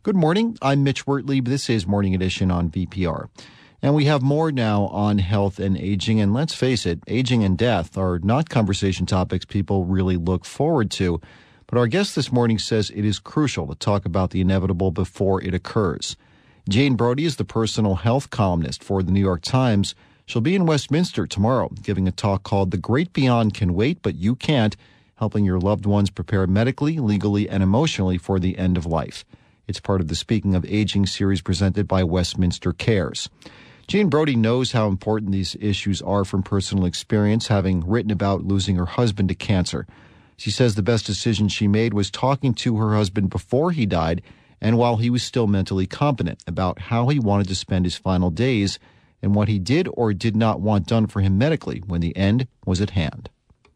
Good morning. I'm Mitch Wertley. This is Morning Edition on VPR. And we have more now on health and aging. And let's face it, aging and death are not conversation topics people really look forward to. But our guest this morning says it is crucial to talk about the inevitable before it occurs. Jane Brody is the personal health columnist for the New York Times. She'll be in Westminster tomorrow, giving a talk called The Great Beyond Can Wait, But You Can't, helping your loved ones prepare medically, legally, and emotionally for the end of life. It's part of the Speaking of Aging series presented by Westminster Cares. Jane Brody knows how important these issues are from personal experience, having written about losing her husband to cancer. She says the best decision she made was talking to her husband before he died and while he was still mentally competent about how he wanted to spend his final days and what he did or did not want done for him medically when the end was at hand.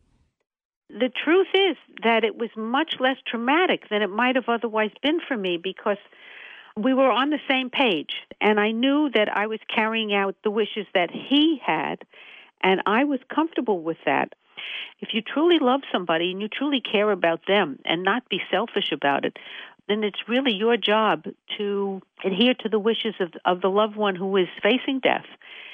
The truth is that it was much less traumatic than it might have otherwise been for me because we were on the same page, and I knew that I was carrying out the wishes that he had, and I was comfortable with that. If you truly love somebody and you truly care about them and not be selfish about it, then it's really your job to adhere to the wishes of the loved one who is facing death.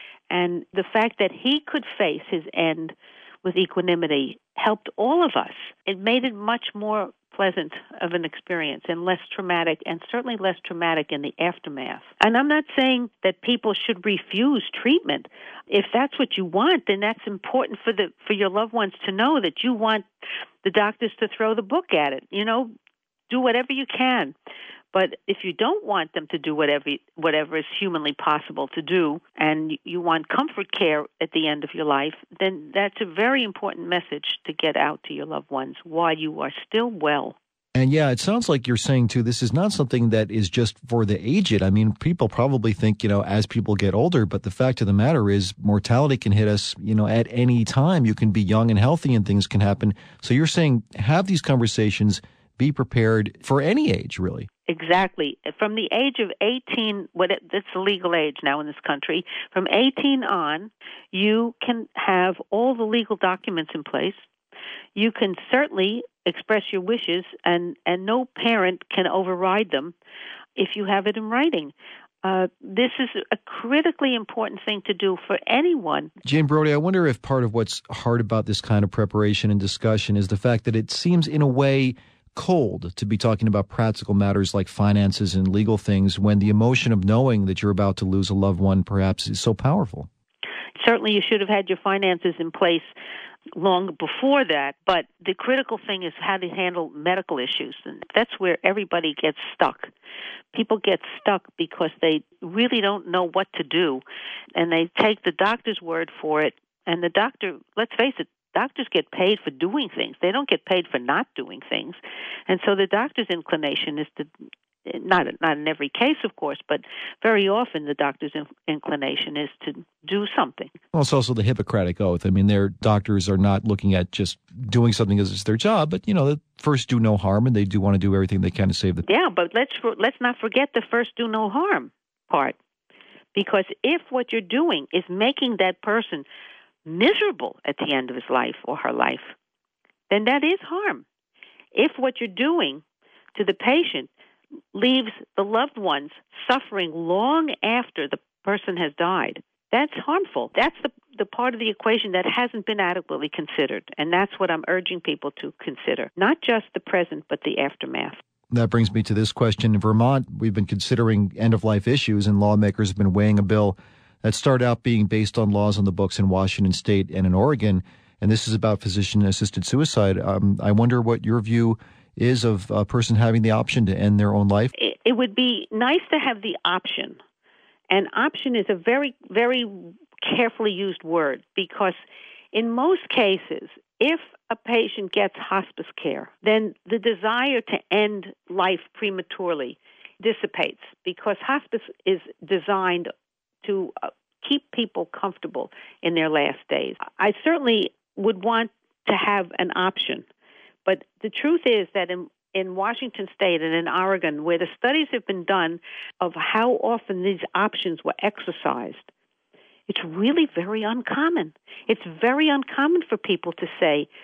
And the fact that he could face his end with equanimity helped all of us. It made it much more pleasant of an experience and less traumatic, and certainly less traumatic in the aftermath. And I'm not saying that people should refuse treatment. If that's what you want, then that's important for your loved ones to know that you want the doctors to throw the book at it. You know, do whatever you can. But if you don't want them to do whatever is humanly possible to do, and you want comfort care at the end of your life, then that's a very important message to get out to your loved ones while you are still well. And yeah, it sounds like you're saying, too, this is not something that is just for the aged. I mean, people probably think, as people get older, but the fact of the matter is mortality can hit us, at any time. You can be young and healthy and things can happen. So you're saying have these conversations, be prepared for any age, really. Exactly. From the age of 18, that's the legal age now in this country, from 18 on, you can have all the legal documents in place. You can certainly express your wishes, and no parent can override them if you have it in writing. This is a critically important thing to do for anyone. Jane Brody, I wonder if part of what's hard about this kind of preparation and discussion is the fact that it seems, in a way, cold to be talking about practical matters like finances and legal things when the emotion of knowing that you're about to lose a loved one perhaps is so powerful. Certainly you should have had your finances in place long before that, but the critical thing is how to handle medical issues, and that's where everybody gets stuck. People get stuck because they really don't know what to do, and they take the doctor's word for it, and the doctor, let's face it, doctors get paid for doing things. They don't get paid for not doing things. And so the doctor's inclination is to, not in every case, of course, but very often the doctor's inclination is to do something. Well, it's also the Hippocratic Oath. I mean, their doctors are not looking at just doing something as it's their job, but, they first do no harm, and they do want to do everything they can to save the... Yeah, but let's not forget the first do no harm part. Because if what you're doing is making that person miserable at the end of his life or her life, then that is harm. If what you're doing to the patient leaves the loved ones suffering long after the person has died, that's harmful. That's the part of the equation that hasn't been adequately considered, and that's what I'm urging people to consider, not just the present, but the aftermath. That brings me to this question. In Vermont, we've been considering end-of-life issues, and lawmakers have been weighing a bill that started out being based on laws on the books in Washington State and in Oregon, and this is about physician-assisted suicide. I wonder what your view is of a person having the option to end their own life. It would be nice to have the option, and option is a very, very carefully used word because in most cases, if a patient gets hospice care, then the desire to end life prematurely dissipates because hospice is designed to keep comfortable in their last days. I certainly would want to have an option, but the truth is that in Washington State and in Oregon, where the studies have been done of how often these options were exercised, it's really very uncommon. It's very uncommon for people to say,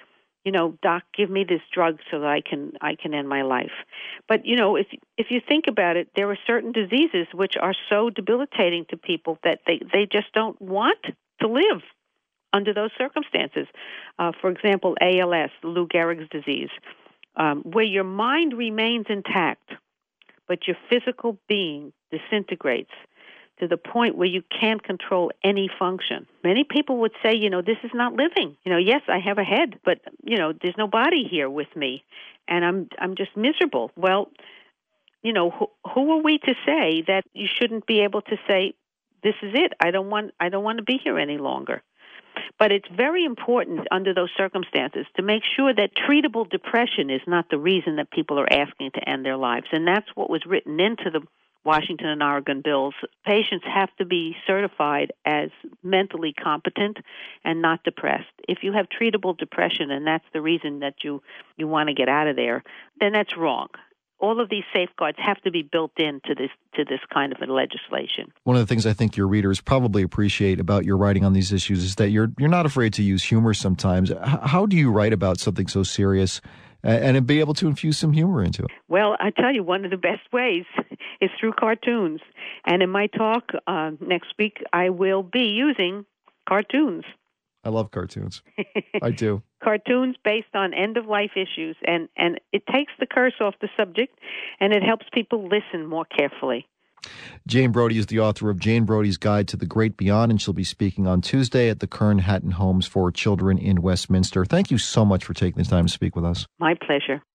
doc, give me this drug so that I can end my life. But, if you think about it, there are certain diseases which are so debilitating to people that they just don't want to live under those circumstances. For example, ALS, Lou Gehrig's disease, where your mind remains intact, but your physical being disintegrates to the point where you can't control any function. Many people would say, this is not living. Yes, I have a head, but, there's no body here with me, and I'm just miserable. Well, who are we to say that you shouldn't be able to say, this is it. I don't want to be here any longer. But it's very important under those circumstances to make sure that treatable depression is not the reason that people are asking to end their lives. And that's what was written into the Washington and Oregon bills. Patients have to be certified as mentally competent and not depressed. If you have treatable depression and that's the reason that you want to get out of there, then that's wrong. All of these safeguards have to be built into this kind of a legislation. One of the things I think your readers probably appreciate about your writing on these issues is that you're not afraid to use humor sometimes. How do you write about something so serious and be able to infuse some humor into it? Well, I tell you, one of the best ways is through cartoons. And in my talk next week, I will be using cartoons. I love cartoons. I do. Cartoons based on end-of-life issues. And it takes the curse off the subject, and it helps people listen more carefully. Jane Brody is the author of Jane Brody's Guide to the Great Beyond, and she'll be speaking on Tuesday at the Kern Hatton Homes for Children in Westminster. Thank you so much for taking the time to speak with us. My pleasure.